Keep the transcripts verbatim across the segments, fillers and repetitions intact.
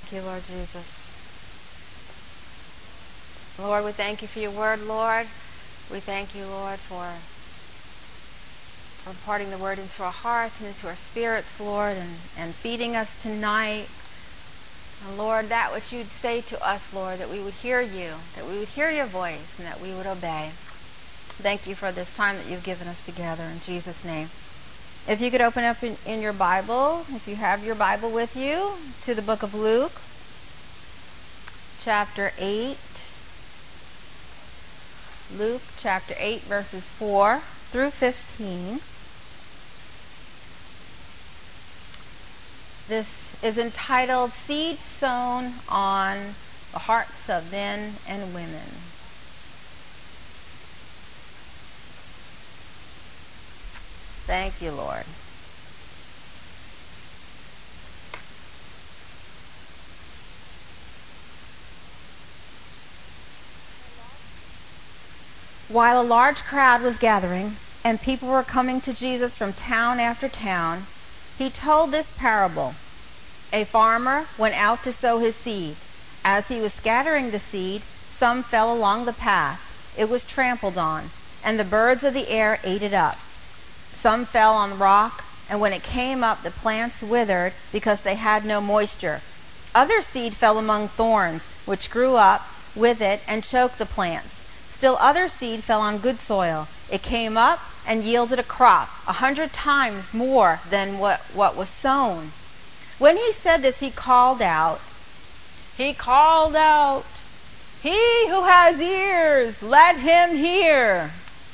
Thank you, Lord Jesus. Lord, we thank you for your word, Lord. We thank you, Lord, for, for imparting the word into our hearts and into our spirits, Lord, and, and feeding us tonight. And Lord, that which you'd say to us, Lord, that we would hear you, that we would hear your voice, and that we would obey. Thank you for this time that you've given us together in Jesus' name. If you could open up in, in your Bible, if you have your Bible with you, to the book of Luke, chapter eight. Luke chapter eight, verses four through fifteen. This is entitled Seed Sown on the Hearts of Men and Women. Thank you, Lord. While a large crowd was gathering and people were coming to Jesus from town after town, he told this parable. A farmer went out to sow his seed. As he was scattering the seed, some fell along the path. It was trampled on, and the birds of the air ate it up. Some fell on rock, and when it came up, the plants withered because they had no moisture. Other seed fell among thorns, which grew up with it and choked the plants. Still other seed fell on good soil. It came up and yielded a crop, a hundred times more than what, what was sown. When he said this, he called out, he called out, "He who has ears, let him hear."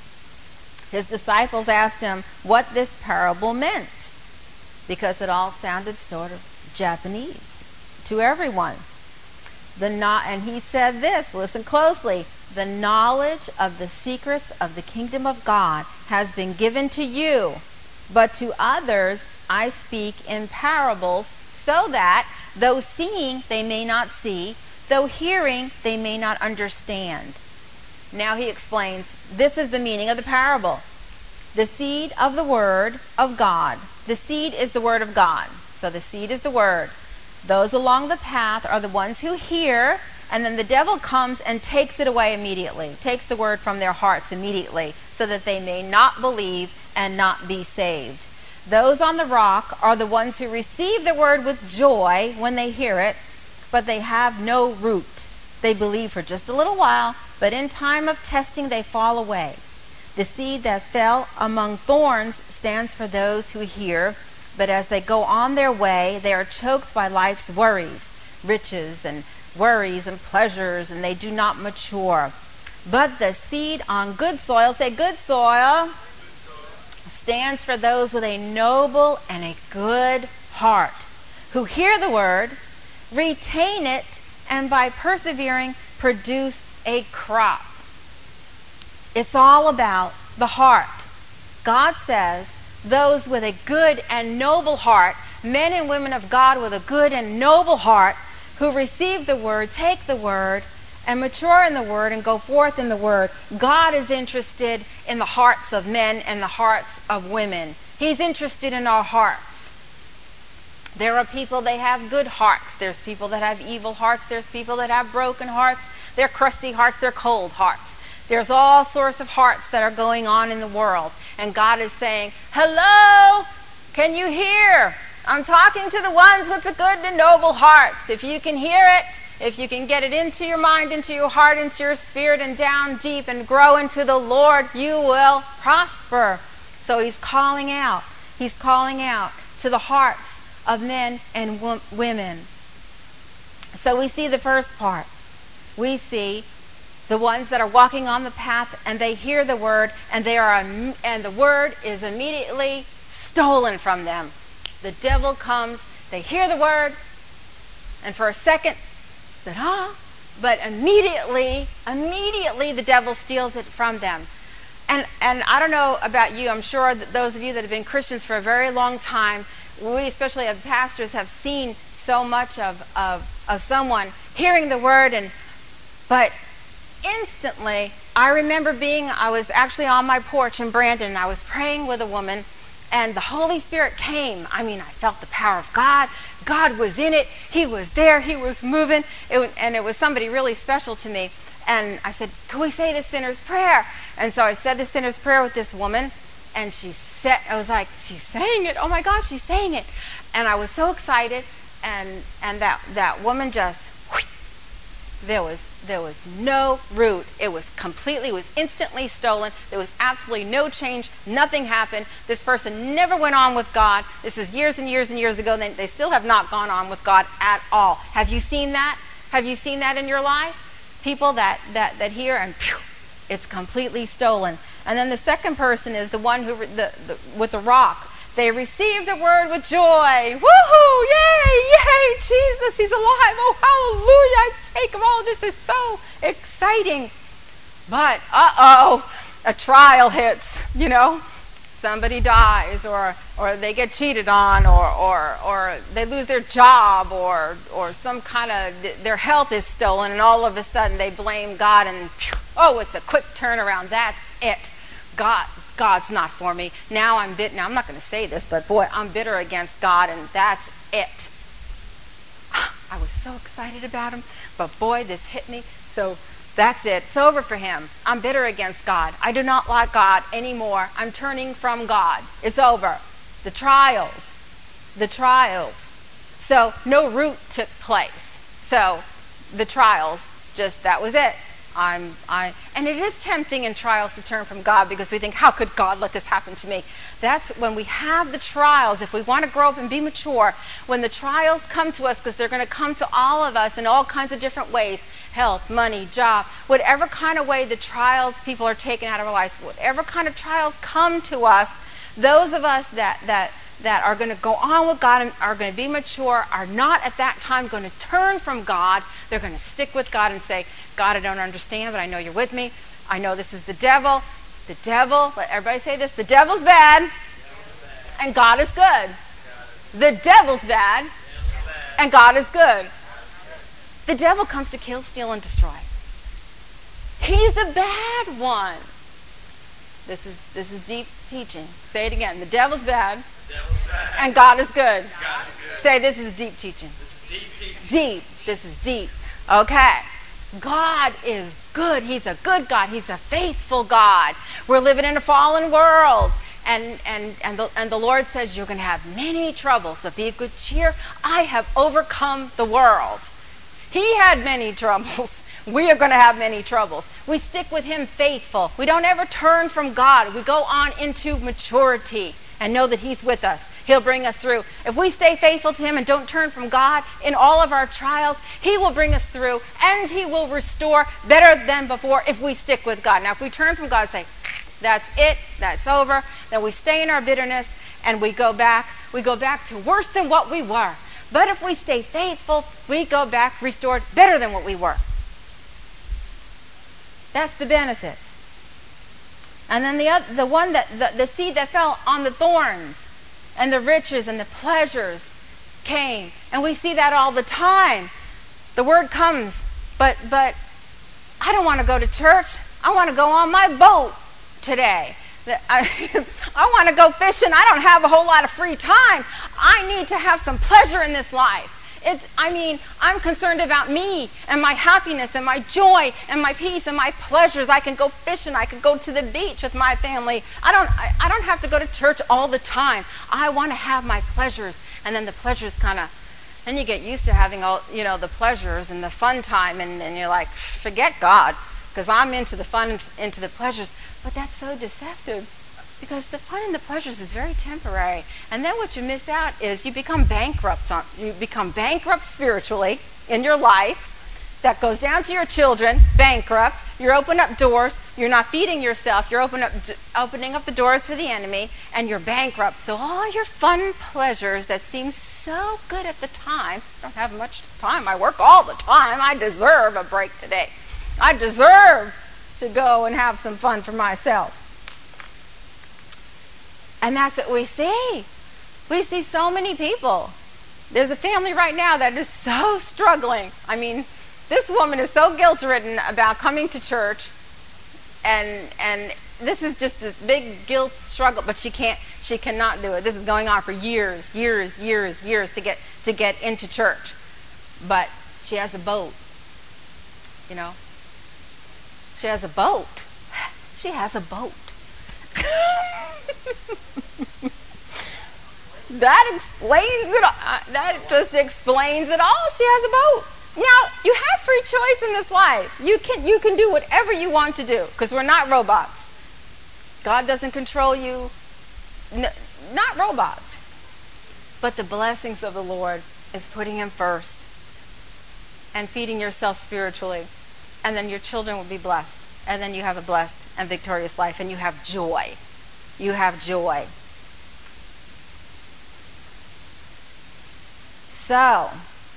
His disciples asked him what this parable meant, because it all sounded sort of Japanese to everyone. The no- and he said this, listen closely, "The knowledge of the secrets of the kingdom of God has been given to you, but to others I speak in parables, so that though seeing they may not see, though hearing they may not understand." Now he explains, this is the meaning of the parable. The seed of the word of God. The seed is the word of God. So the seed is the word. Those along the path are the ones who hear, and then the devil comes and takes it away immediately, takes the word from their hearts immediately, so that they may not believe and not be saved. Those on the rock are the ones who receive the word with joy when they hear it, but they have no root. They believe for just a little while, but in time of testing they fall away. The seed that fell among thorns stands for those who hear, but as they go on their way, they are choked by life's worries, riches and worries and pleasures, and they do not mature. But the seed on good soil, say good soil, stands for those with a noble and a good heart, who hear the word, retain it, and by persevering produce a crop. It's all about the heart. God says those with a good and noble heart, men and women of God with a good and noble heart, who receive the word, take the word, and mature in the word and go forth in the word. God is interested in the hearts of men and the hearts of women. He's interested in our hearts. There are people, they have good hearts. There's people that have evil hearts. There's people that have broken hearts. They're crusty hearts. They're cold hearts. There's all sorts of hearts that are going on in the world. And God is saying, hello, can you hear? I'm talking to the ones with the good and noble hearts. If you can hear it, if you can get it into your mind, into your heart, into your spirit, and down deep and grow into the Lord, you will prosper. So he's calling out. He's calling out to the hearts of men and wo- women. So we see the first part. We see the ones that are walking on the path and they hear the word, and they are and the word is immediately stolen from them. The devil comes, they hear the word, and for a second, said, huh? But immediately, immediately the devil steals it from them. And and I don't know about you, I'm sure that those of you that have been Christians for a very long time, we especially as pastors have seen so much of, of, of someone hearing the word, and but instantly, I remember being, I was actually on my porch in Brandon, and I was praying with a woman, and the Holy Spirit came. I mean, I felt the power of God. God was in it. He was there. He was moving. It, and it was somebody really special to me. And I said, can we say the sinner's prayer? And so I said the sinner's prayer with this woman, and she said, I was like, she's saying it. Oh my gosh, she's saying it. And I was so excited. And and that, that woman just, whoosh, there was there was no root. It was completely, it was instantly stolen. There was absolutely no change. Nothing happened. This person never went on with God. This is years and years and years ago. And they, they still have not gone on with God at all. Have you seen that? Have you seen that in your life? People that, that, that hear and phew, it's completely stolen. And then the second person is the one who, the, the with the rock. They received the word with joy. Woohoo! Yay! Yay! Jesus, he's alive. Oh, hallelujah. I take him. Oh, this is so exciting. But, uh-oh, a trial hits, you know. Somebody dies, or or they get cheated on, or or or they lose their job, or or some kind of, their health is stolen, and all of a sudden they blame God, and oh, it's a quick turnaround. That's it. God, God's not for me. Now I'm bitter. Now I'm not going to say this, but boy, I'm bitter against God, and that's it. I was so excited about him, but boy, this hit me. So that's it. It's over for him. I'm bitter against God. I do not like God anymore. I'm turning from God. It's over. The trials. The trials. So no root took place. So the trials, just that was it. I'm, I, and it is tempting in trials to turn from God, because we think, how could God let this happen to me? That's when we have the trials. If we want to grow up and be mature, when the trials come to us, because they're going to come to all of us in all kinds of different ways, health, money, job, whatever kind of way the trials people are taken out of our lives, whatever kind of trials come to us, those of us that, that, that are going to go on with God and are going to be mature are not at that time going to turn from God. They're going to stick with God and say, God, I don't understand, but I know you're with me. I know this is the devil. The devil, let everybody say this, the devil's bad, the devil's bad. And God is good. The devil's bad, the devil's bad. And God is good. The devil comes to kill, steal, and destroy. He's the bad one. This is this is deep teaching. Say it again. The devil's bad, the devil's bad. And God is good. God is good. Say, this is deep teaching. This is deep teaching. Deep. This is deep. Okay. God is good. He's a good God. He's a faithful God. We're living in a fallen world. And and and the, and the Lord says you're going to have many troubles. So be of good cheer. I have overcome the world. He had many troubles. We are going to have many troubles. We stick with him faithful. We don't ever turn from God. We go on into maturity and know that he's with us. He'll bring us through. If we stay faithful to him and don't turn from God in all of our trials, he will bring us through, and he will restore better than before if we stick with God. Now, if we turn from God and say, that's it, that's over, then we stay in our bitterness and we go back. We go back to worse than what we were. But if we stay faithful, we go back restored better than what we were. That's the benefit. And then the other, the one that the, the seed that fell on the thorns, and the riches and the pleasures came. And we see that all the time. The word comes, but but I don't want to go to church. I want to go on my boat today. I, I want to go fishing. I don't have a whole lot of free time. I need to have some pleasure in this life. It's, I mean, I'm concerned about me and my happiness and my joy and my peace and my pleasures. I can go fishing. I can go to the beach with my family. I don't, I, I don't have to go to church all the time. I want to have my pleasures. And then the pleasures kind of, then you get used to having all, you know, the pleasures and the fun time. And, and you're like, forget God, because I'm into the fun, into the pleasures. But that's so deceptive. Because the fun and the pleasures is very temporary. And then what you miss out is you become bankrupt. On, you become bankrupt spiritually in your life. That goes down to your children, bankrupt. You're opening up doors. You're not feeding yourself. You're open up, opening up the doors for the enemy. And you're bankrupt. So all your fun pleasures that seem so good at the time. I don't have much time. I work all the time. I deserve a break today. I deserve to go and have some fun for myself. And that's what we see. We see so many people. There's a family right now that is so struggling. I mean, this woman is so guilt-ridden about coming to church, and and this is just a big guilt struggle. But she can't She cannot do it. This is going on for years, years, years, years to get to get into church. But she has a boat. You know? She has a boat. She has a boat. That explains it all. That just explains it all. She has a boat. Now, you have free choice in this life. You can you can do whatever you want to do because we're not robots. God doesn't control you. N- not robots. But the blessings of the Lord is putting Him first and feeding yourself spiritually. And then your children will be blessed. And then you have a blessed and victorious life. And you have joy. You have joy. So,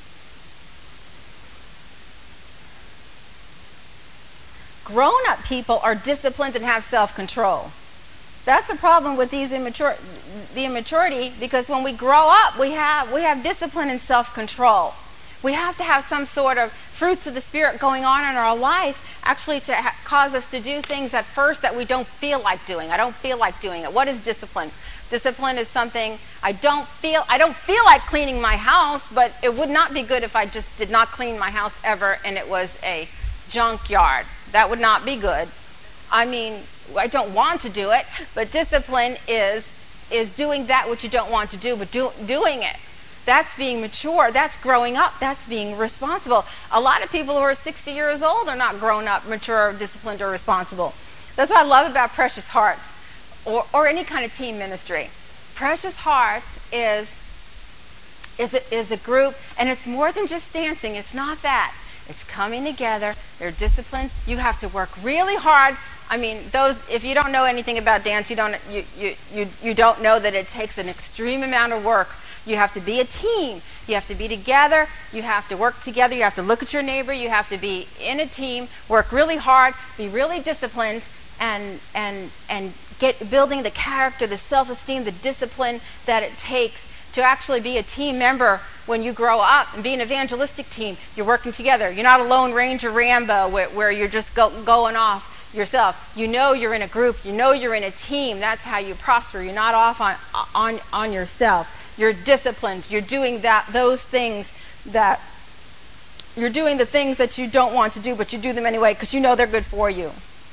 grown-up people are disciplined and have self-control. That's a problem with these immature, the immaturity, because when we grow up, we have we have discipline and self-control. We have to have some sort of fruits of the Spirit going on in our life, actually to ha- cause us to do things at first that we don't feel like doing. I don't feel like doing it. What is discipline? Discipline is something I don't feel. I don't feel like cleaning my house, but it would not be good if I just did not clean my house ever and it was a junkyard. That would not be good. I mean, I don't want to do it, but discipline is is doing that which you don't want to do, but do, doing it. That's being mature. That's growing up. That's being responsible. A lot of people who are sixty years old are not grown up, mature, disciplined, or responsible. That's what I love about Precious Hearts or, or any kind of team ministry. Precious Hearts is, is, a, is a group, and it's more than just dancing. It's not that. It's coming together. They're disciplined. You have to work really hard. I mean, those. If you don't know anything about dance, you don't you, you, you, you don't know that it takes an extreme amount of work. You have to be a team. You have to be together. You have to work together. You have to look at your neighbor. You have to be in a team, work really hard, be really disciplined, and and and get building the character, the self-esteem, the discipline that it takes to actually be a team member when you grow up and be an evangelistic team. You're working together. You're not a Lone Ranger Rambo where, where you're just go, going off yourself. You know you're in a group. You know you're in a team. That's how you prosper. You're not off on on on yourself. You're disciplined. You're doing that those things that you're doing the things that you don't want to do, but you do them anyway because you know they're good for you.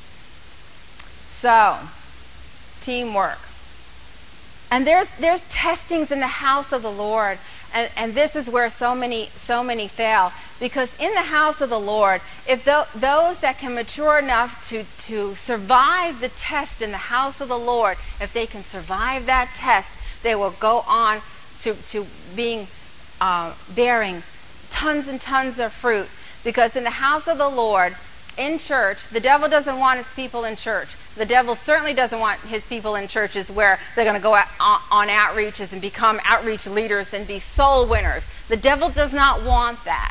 So, teamwork. And there's there's testings in the house of the Lord, and, and this is where so many so many fail. Because in the house of the Lord, if th- those that can mature enough to, to survive the test in the house of the Lord, if they can survive that test, they will go on to, to being uh, bearing tons and tons of fruit. Because in the house of the Lord, in church, the devil doesn't want his people in church. The devil certainly doesn't want his people in churches where they're going to go out on, on outreaches and become outreach leaders and be soul winners. The devil does not want that.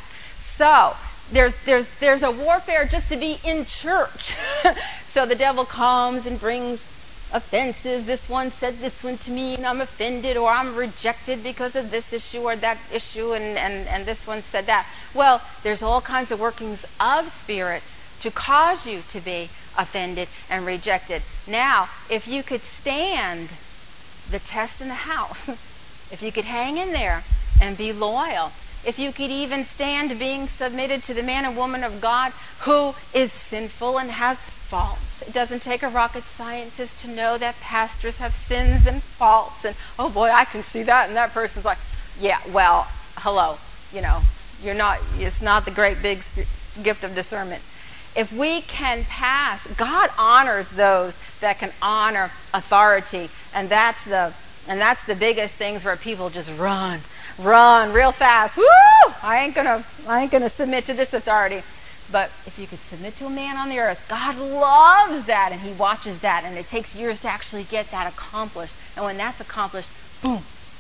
So there's there's there's a warfare just to be in church. So the devil comes and brings offenses. This one said this one to me and I'm offended, or I'm rejected because of this issue or that issue, and, and, and this one said that. Well, there's all kinds of workings of spirits to cause you to be offended and rejected. Now, if you could stand the test in the house, if you could hang in there and be loyal, if you could even stand being submitted to the man and woman of God who is sinful and has faults. It doesn't take a rocket scientist to know that pastors have sins and faults, and oh boy, I can see that, and that person's like, yeah, well, hello, you know, you're not, it's not the great big sp- gift of discernment. If we can pass, God honors those that can honor authority, and that's the and that's the biggest things where people just run, run real fast. Woo! I ain't gonna I ain't gonna submit to this authority. But if you could submit to a man on the earth, God loves that, and He watches that, and it takes years to actually get that accomplished. And when that's accomplished, boom,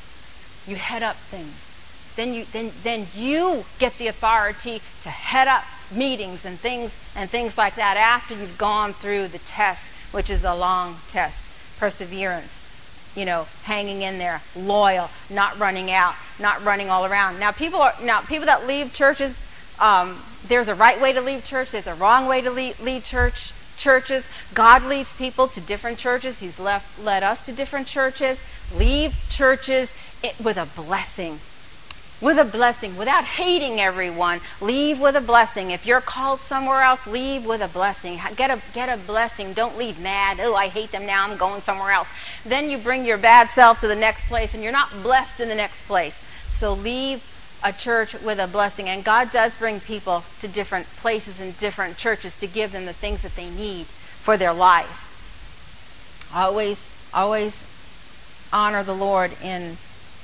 you head up things. Then you then then you get the authority to head up meetings and things and things like that after you've gone through the test, which is a long test. Perseverance, you know, hanging in there, loyal, not running out, not running all around. Now people are now people that leave churches, um, there's a right way to leave church, there's a wrong way to leave, leave church churches. God leads people to different churches. He's left led us to different churches. Leave churches with a blessing. With a blessing, without hating everyone. Leave with a blessing. If you're called somewhere else, leave with a blessing. Get a get a blessing. Don't leave mad. Oh, I hate them now. I'm going somewhere else. Then you bring your bad self to the next place, and you're not blessed in the next place. So leave a church with a blessing. And God does bring people to different places and different churches to give them the things that they need for their life. Always, always honor the Lord in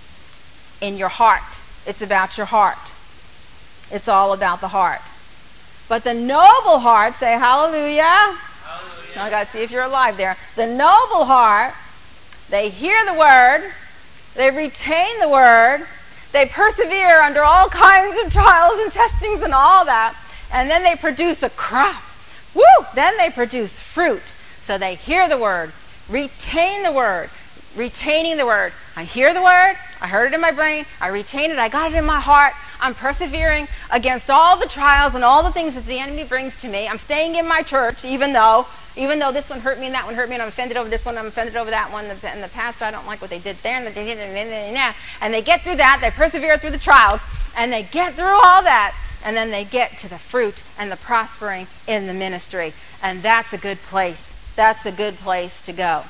in your heart. It's about your heart. It's all about the heart. But the noble heart, say hallelujah. Hallelujah. I got to see if you're alive there. The noble heart, they hear the word, they retain the word, they persevere under all kinds of trials and testings and all that, and then they produce a crop. Woo! Then they produce fruit. So they hear the word, retain the word, retaining the word. I hear the word, I heard it in my brain, I retain it, I got it in my heart, I'm persevering against all the trials and all the things that the enemy brings to me. I'm staying in my church, even though even though this one hurt me and that one hurt me, and I'm offended over this one, I'm offended over that one, and the pastor, I don't like what they did there, and they did it, and they get through that, they persevere through the trials, and they get through all that, and then they get to the fruit and the prospering in the ministry. And that's a good place. That's a good place to go.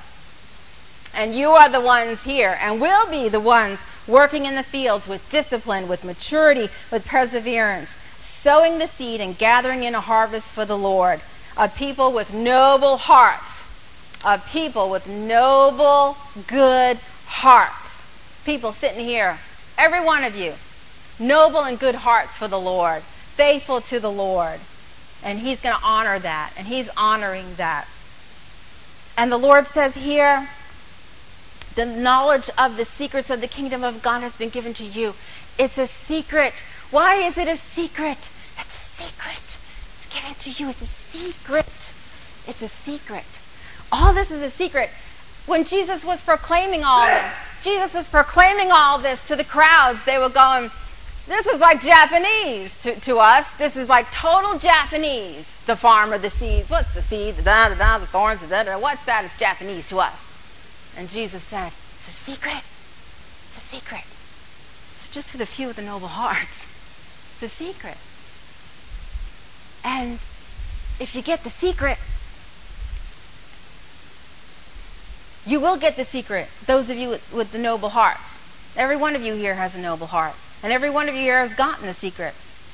And you are the ones here, and will be the ones working in the fields with discipline, with maturity, with perseverance, sowing the seed and gathering in a harvest for the Lord. A people with noble hearts. A people with noble, good hearts. People sitting here, every one of you, noble and good hearts for the Lord, faithful to the Lord. And He's going to honor that, and He's honoring that. And the Lord says here, the knowledge of the secrets of the kingdom of God has been given to you. It's a secret. Why is it a secret? It's a secret. It's given to you. It's a secret. It's a secret. All this is a secret. When Jesus was proclaiming all this, Jesus was proclaiming all this to the crowds. They were going, this is like Japanese to, to us. This is like total Japanese. The farmer, the seeds. What's the seed? The da da da, the thorns, the da da. What's that? It's Japanese to us. And Jesus said, it's a secret. It's a secret. It's just for the few with the noble hearts. It's a secret. And if you get the secret, you will get the secret. Those of you with, with the noble hearts. Every one of you here has a noble heart. And every one of you here has gotten the secret.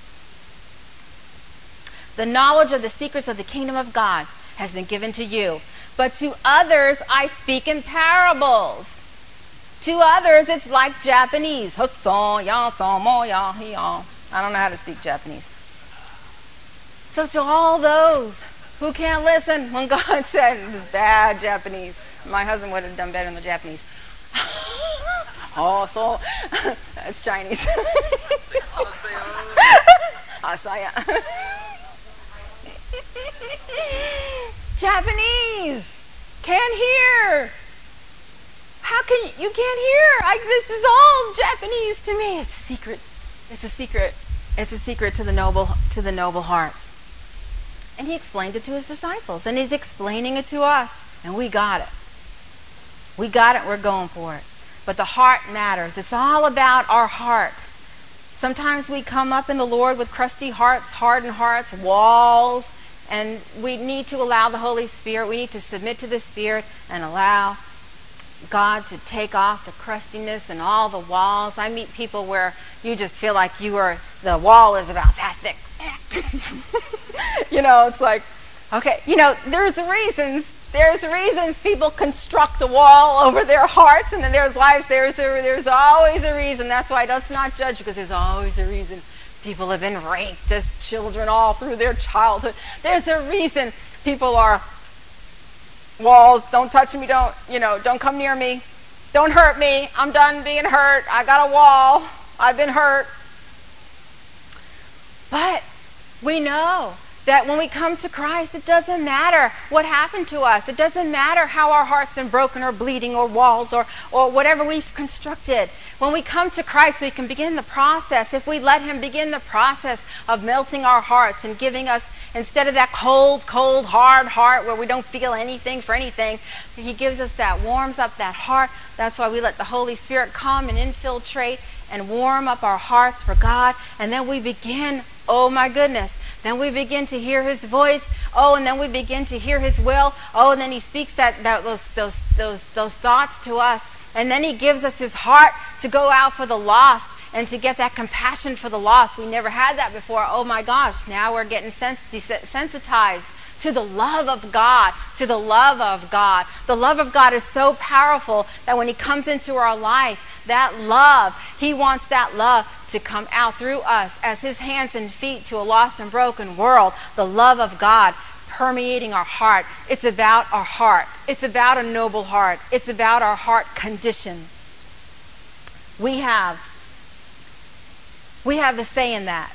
The knowledge of the secrets of the kingdom of God has been given to you. But to others, I speak in parables. To others, it's like Japanese. I don't know how to speak Japanese. So to all those who can't listen when God said it's bad Japanese, my husband would have done better in the Japanese. Oh, so that's Chinese. Asaya. Japanese can't hear. How can you, you can't hear? I, this is all Japanese to me. It's a secret. It's a secret. It's a secret to the noble to the noble hearts. And He explained it to His disciples, and He's explaining it to us, and we got it. We got it. We're going for it. But the heart matters. It's all about our heart. Sometimes we come up in the Lord with crusty hearts, hardened hearts, walls. And we need to allow the Holy Spirit, we need to submit to the Spirit and allow God to take off the crustiness and all the walls. I meet people where you just feel like you are, the wall is about that thick. You know, it's like, okay, you know, there's reasons, there's reasons people construct a wall over their hearts, and in their lives there's a, there's always a reason. That's why let's not judge, because there's always a reason. People have been raped as children all through their childhood. There's a reason people are walls. Don't touch me. Don't, you know, don't come near me. Don't hurt me. I'm done being hurt. I got a wall. I've been hurt. But we know that when we come to Christ, it doesn't matter what happened to us. It doesn't matter how our heart's been broken or bleeding or walls or, or whatever we've constructed. When we come to Christ, we can begin the process. If we let Him begin the process of melting our hearts and giving us Instead of that cold, cold, hard heart where we don't feel anything for anything, he gives us that, warms up that heart. That's why we let the Holy Spirit come and infiltrate and warm up our hearts for God. And then we begin, oh my goodness, then we begin to hear his voice. Oh, and then we begin to hear his will. Oh, and then he speaks that, that those, those, those, those thoughts to us. And then he gives us his heart to go out for the lost and to get that compassion for the lost. We never had that before. Oh my gosh, now we're getting sens- desensitized to the love of God, to the love of God. The love of God is so powerful that when he comes into our life, that love, he wants that love to come out through us as his hands and feet to a lost and broken world. The love of God permeating our heart. It's about our heart. It's about a noble heart. It's about our heart condition. We have, we have a say in that.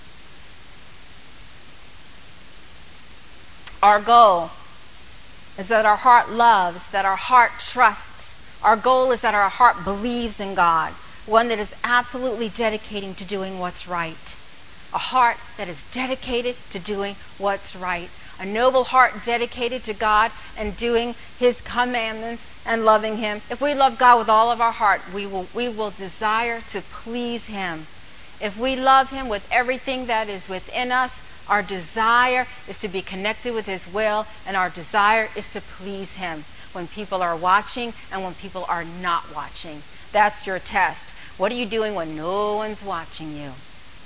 Our goal is that our heart loves, that our heart trusts. Our goal is that our heart believes in God, one that is absolutely dedicating to doing what's right. A heart that is dedicated to doing what's right. A noble heart dedicated to God and doing his commandments and loving him. If we love God with all of our heart, we will, we will desire to please him. If we love him with everything that is within us, our desire is to be connected with his will, and our desire is to please him when people are watching and when people are not watching. That's your test. What are you doing when no one's watching you?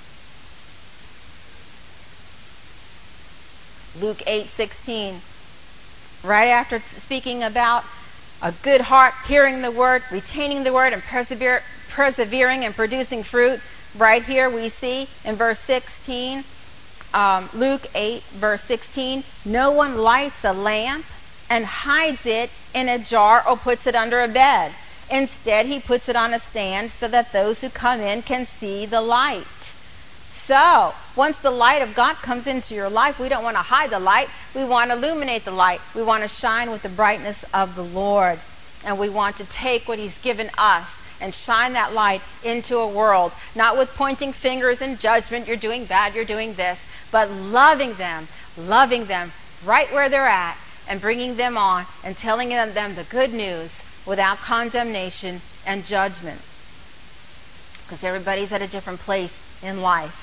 Luke eight sixteen, right after speaking about a good heart, hearing the word, retaining the word, and persevere, persevering and producing fruit, right here we see in verse sixteen, um, Luke eight, verse sixteen, no one lights a lamp and hides it in a jar or puts it under a bed. Instead, he puts it on a stand so that those who come in can see the light. So, once the light of God comes into your life, we don't want to hide the light. We want to illuminate the light. We want to shine with the brightness of the Lord. And we want to take what he's given us and shine that light into a world, not with pointing fingers and judgment, you're doing bad, you're doing this, but loving them, loving them right where they're at and bringing them on and telling them, them the good news without condemnation and judgment. Because everybody's at a different place in life.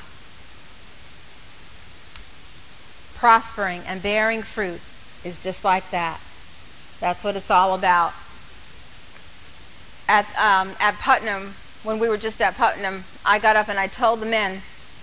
Prospering and bearing fruit is just like that. That's what it's all about. At um, at Putnam, when we were just at Putnam, I got up and I told the men.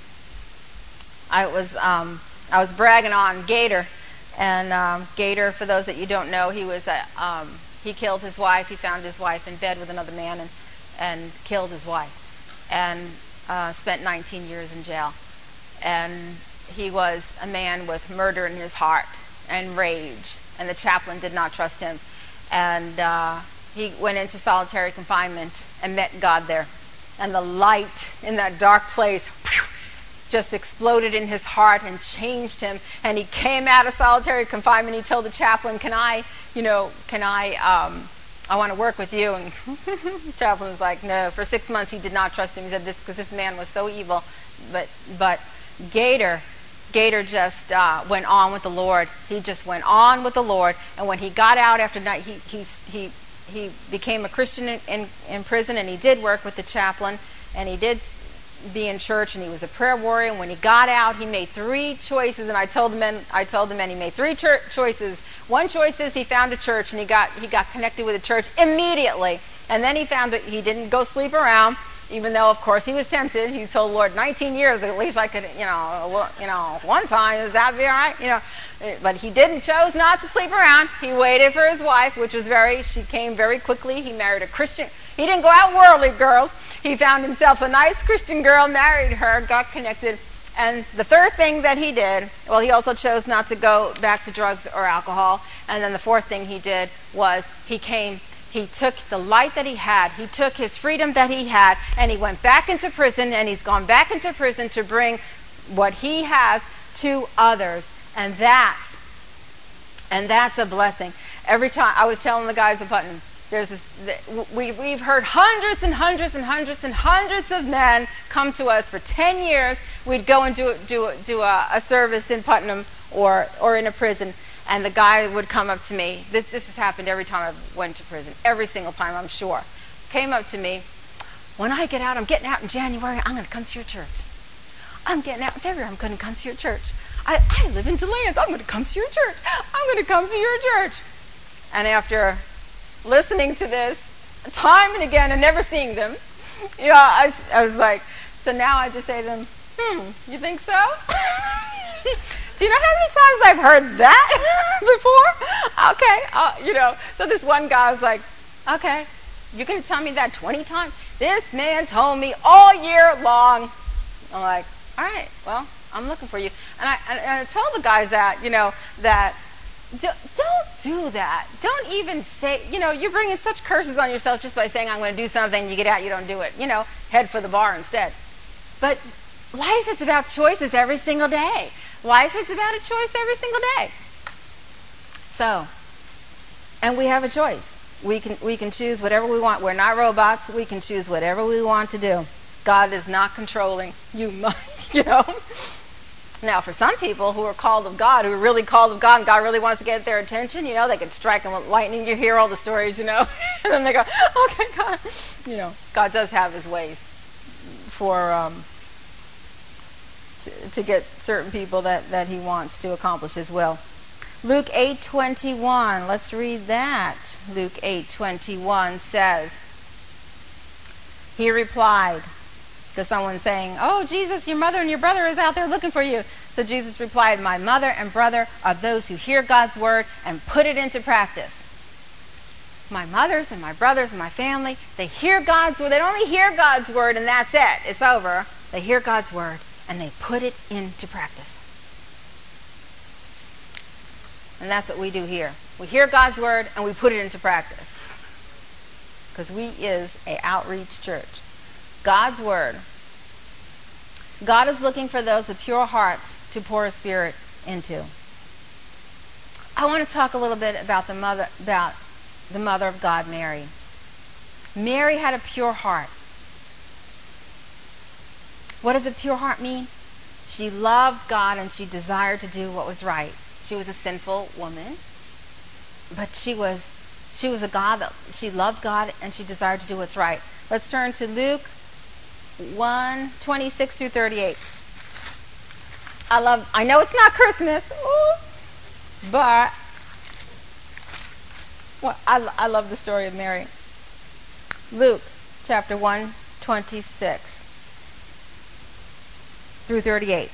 I was um, I was bragging on Gator, and um, Gator, for those that you don't know, he was a, um, he killed his wife. He found his wife in bed with another man and and killed his wife, and uh, spent nineteen years in jail. And he was a man with murder in his heart and rage, and the chaplain did not trust him. And uh, he went into solitary confinement and met God there. And the light in that dark place whew, just exploded in his heart and changed him. And he came out of solitary confinement. He told the chaplain, can I, you know, can I, um, I want to work with you. And the chaplain was like, no. For six months he did not trust him. He said this because this man was so evil. But, but Gator, Gator just uh, went on with the Lord. He just went on with the Lord. And when he got out after night, he he he he became a Christian in, in, in prison, and he did work with the chaplain, and he did be in church, and he was a prayer warrior. And when he got out, he made three choices. And I told the men, I told the men, he made three church choices. One choice is he found a church, and he got he got connected with a church immediately. And then he found that he didn't go sleep around. Even though, of course, he was tempted. He told the Lord, nineteen years, at least I could, you know, you know, one time, is that be all right? You know, but he didn't, chose not to sleep around. He waited for his wife, which was very, she came very quickly. He married a Christian. He didn't go out worldly, girls. He found himself a nice Christian girl, married her, got connected. And the third thing that he did, well, he also chose not to go back to drugs or alcohol. And then the fourth thing he did was he came He took the light that he had, he took his freedom that he had, and he went back into prison, and he's gone back into prison to bring what he has to others. And that's, and that's a blessing. Every time, I was telling the guys at Putnam, there's this, we, we've heard hundreds and hundreds and hundreds and hundreds of men come to us for ten years. We'd go and do, do, do a, a service in Putnam or or in a prison, and the guy would come up to me. This this has happened every time I went to prison. Every single time, I'm sure. Came up to me. When I get out, I'm getting out in January. I'm going to come to your church. I'm getting out in February. I'm going to come to your church. I, I live in DeLance. I'm going to come to your church. I'm going to come to your church. And after listening to this time and again and never seeing them, you know, I, I was like, so now I just say to them, hmm, you think so? Do you know how many times I've heard that before? Okay, uh, you know. So this one guy was like, okay, you're going to tell me that twenty times? This man told me all year long. I'm like, all right, well, I'm looking for you. And I, and I tell the guys that, you know, that do, don't do that. Don't even say, you know, you're bringing such curses on yourself just by saying I'm going to do something. You get out, you don't do it. You know, head for the bar instead. But life is about choices every single day. Life is about a choice every single day. So, and we have a choice. We can we can choose whatever we want. We're not robots. We can choose whatever we want to do. God is not controlling you, you know. Now, for some people who are called of God, who are really called of God, and God really wants to get their attention, you know, they can strike them with lightning. You hear all the stories, you know, and then they go, okay, God, you know, God does have His ways for um, to, to get certain people that, that He wants to accomplish His will. Luke eight twenty-one. Let's read that. Luke eight twenty-one says, he replied to someone saying, oh, Jesus, your mother and your brother is out there looking for you. So Jesus replied, my mother and brother are those who hear God's word and put it into practice. My mothers and my brothers and my family, they hear God's word. They don't only hear God's word and that's it. It's over. They hear God's word and they put it into practice. And that's what we do here. We hear God's word and we put it into practice. Because we is a outreach church. God's word. God is looking for those with pure hearts to pour His Spirit into. I want to talk a little bit about the mother about the mother of God, Mary. Mary had a pure heart. What does a pure heart mean? She loved God and she desired to do what was right. She was a sinful woman, but she was she was a God that she loved God and she desired to do what's right. Let's turn to Luke one twenty-six through thirty-eight. I love. I know it's not Christmas, ooh, but well, I I love the story of Mary. Luke chapter one twenty-six through thirty-eight.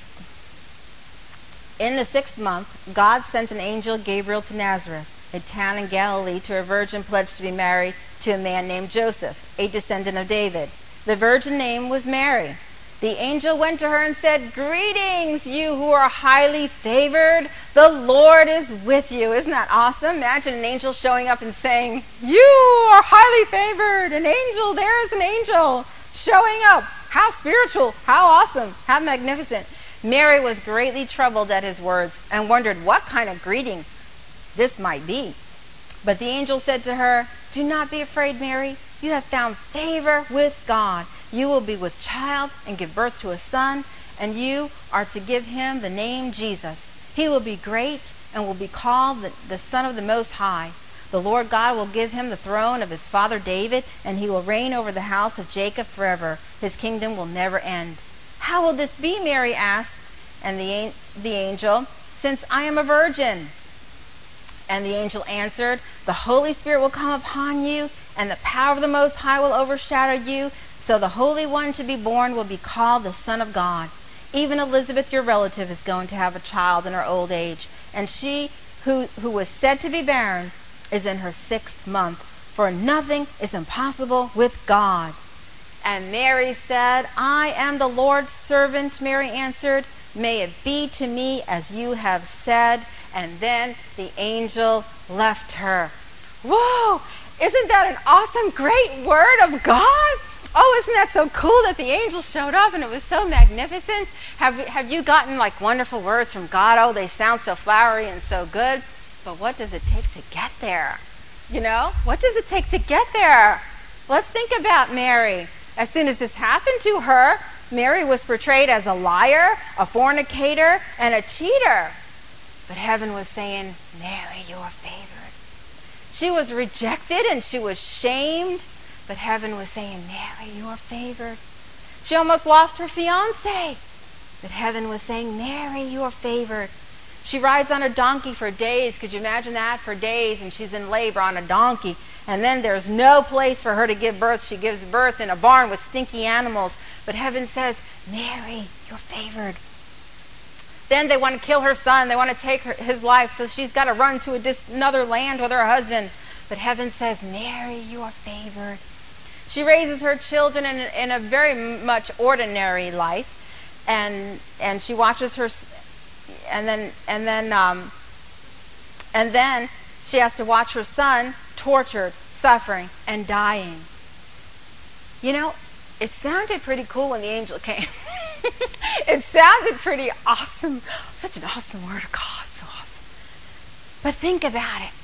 In the sixth month, God sent an angel Gabriel to Nazareth, a town in Galilee, to a virgin pledged to be married to a man named Joseph, a descendant of David. The virgin name was Mary. The angel went to her and said, greetings, you who are highly favored. The Lord is with you. Isn't that awesome? Imagine an angel showing up and saying, you are highly favored. An angel, there is an angel showing up. How spiritual, how awesome, how magnificent. Mary was greatly troubled at his words and wondered what kind of greeting this might be. But the angel said to her, do not be afraid, Mary. You have found favor with God. You will be with child and give birth to a son, and you are to give him the name Jesus. He will be great and will be called the, the Son of the Most High. The Lord God will give him the throne of his father David, and he will reign over the house of Jacob forever. His kingdom will never end. How will this be? Mary asked, and the, the angel, since I am a virgin. And the angel answered, the Holy Spirit will come upon you, and the power of the Most High will overshadow you. So the Holy One to be born will be called the Son of God. Even Elizabeth, your relative, is going to have a child in her old age, and she who, who was said to be barren is in her sixth month, for nothing is impossible with God. And Mary said, I am the Lord's servant. Mary answered, may it be to me as you have said. And then the angel left her. Whoa! Isn't that an awesome, great word of God? Oh, isn't that so cool that the angel showed up and it was so magnificent? Have, have you gotten like wonderful words from God? Oh, they sound so flowery and so good. But what does it take to get there? You know, what does it take to get there? Let's think about Mary. As soon as this happened to her, Mary was portrayed as a liar, a fornicator, and a cheater. But heaven was saying, Mary, you're favored. She was rejected and she was shamed, but heaven was saying, Mary, you're favored. She almost lost her fiancé, but heaven was saying, Mary, you're favored. She rides on a donkey for days. Could you imagine that? For days, and she's in labor on a donkey. And then there's no place for her to give birth. She gives birth in a barn with stinky animals. But heaven says, Mary, you're favored. Then they want to kill her son. They want to take her, his life. So she's got to run to a dis- another land with her husband. But heaven says, Mary, you are favored. She raises her children in, in a very much ordinary life. And and she watches her... And then, and then, um, and then she has to watch her son tortured, suffering, and dying. You know, it sounded pretty cool when the angel came. It sounded pretty awesome. Such an awesome word of God. So awesome. But think about it.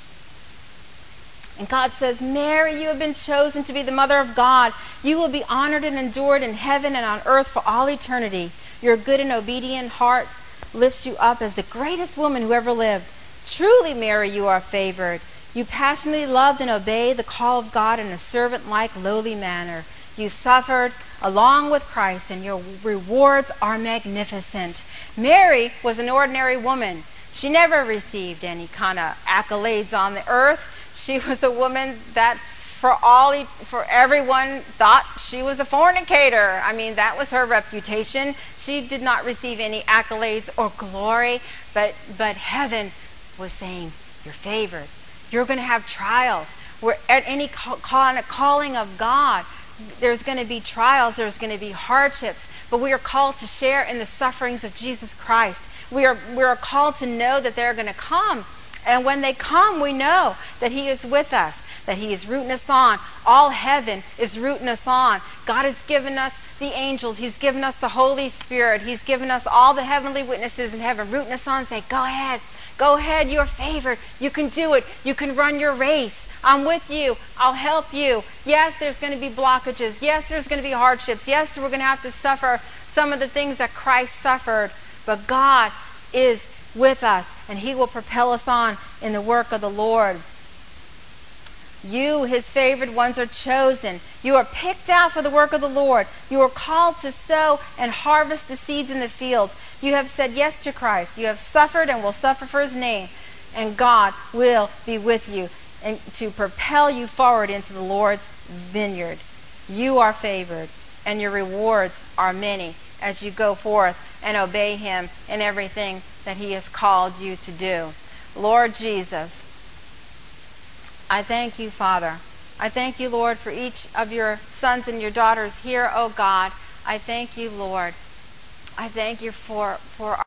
And God says, Mary, you have been chosen to be the mother of God. You will be honored and adored in heaven and on earth for all eternity. Your good and obedient heart lifts you up as the greatest woman who ever lived. Truly, Mary, you are favored. You passionately loved and obeyed the call of God in a servant-like, lowly manner. You suffered along with Christ, and your rewards are magnificent. Mary was an ordinary woman. She never received any kind of accolades on the earth. She was a woman that for all for everyone thought she was a fornicator. I mean, that was her reputation. She did not receive any accolades or glory, but but heaven was saying, you're favored. You're going to have trials. We're at any call, calling of God, there's going to be trials, there's going to be hardships, but we are called to share in the sufferings of Jesus Christ. We are we are called to know that they're going to come. And when they come, we know that He is with us, that He is rooting us on. All heaven is rooting us on. God has given us the angels. He's given us the Holy Spirit. He's given us all the heavenly witnesses in heaven, rooting us on and say, go ahead, go ahead, you're favored. You can do it. You can run your race. I'm with you. I'll help you. Yes, there's going to be blockages. Yes, there's going to be hardships. Yes, we're going to have to suffer some of the things that Christ suffered. But God is with us, and He will propel us on in the work of the Lord. You, His favored ones, are chosen. You are picked out for the work of the Lord. You are called to sow and harvest the seeds in the fields. You have said yes to Christ. You have suffered and will suffer for His name. And God will be with you and to propel you forward into the Lord's vineyard. You are favored, and your rewards are many as you go forth and obey Him in everything that He has called you to do. Lord Jesus, I thank you, Father. I thank you, Lord, for each of your sons and your daughters here, oh God. I thank you, Lord. I thank you for, for